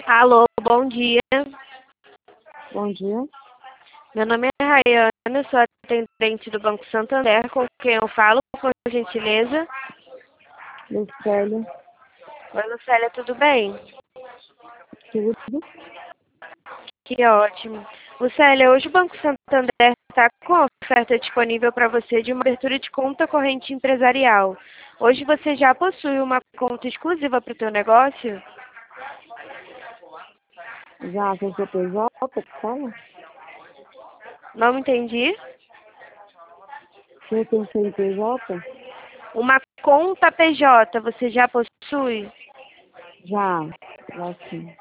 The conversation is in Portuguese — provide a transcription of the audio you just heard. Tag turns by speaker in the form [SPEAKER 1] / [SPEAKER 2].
[SPEAKER 1] Alô, bom dia.
[SPEAKER 2] Bom dia,
[SPEAKER 1] Meu nome é Rayane, sou atendente do Banco Santander, com quem eu falo, por gentileza.
[SPEAKER 2] Lucélia,
[SPEAKER 1] Oi, Lucélia, tudo bem?
[SPEAKER 2] tudo.
[SPEAKER 1] Que ótimo. Lucélia, hoje o Banco Santander está com a oferta disponível para você de uma abertura de conta corrente empresarial. Hoje você já possui uma conta exclusiva para o seu negócio?
[SPEAKER 2] Já fez o PJ, que fala?
[SPEAKER 1] Não entendi.
[SPEAKER 2] Eu tenho CNPJ?
[SPEAKER 1] Uma conta PJ, você já possui?
[SPEAKER 2] Já, já sim.